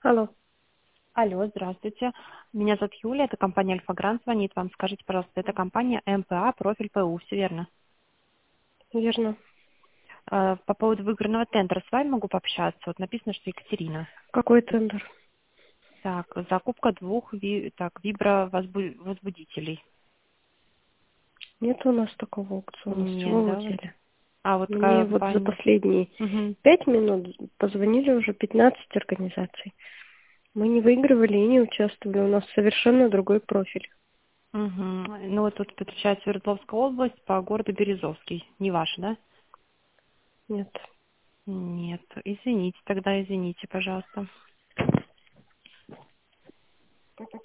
Алло. Алло, здравствуйте. Меня зовут Юля, это компания Альфа-Грант звонит вам. Скажите, пожалуйста, это компания МПА, профиль ПУ, все верно? Верно. По поводу выигранного тендера с вами могу пообщаться? Вот написано, что Екатерина. Какой тендер? Так, закупка двух вибровозбудителей. Нет у нас такого аукциона. С чего Нет, вы да? Вот. взяли? А вот Мне вот за компания... последние Угу. 5 минут позвонили уже 15 организаций. Мы не выигрывали и не участвовали. У нас совершенно другой профиль. Угу. Ну вот тут отвечает Свердловская область по городу Березовский. Не ваш, да? Нет. Нет. Извините, тогда извините, пожалуйста.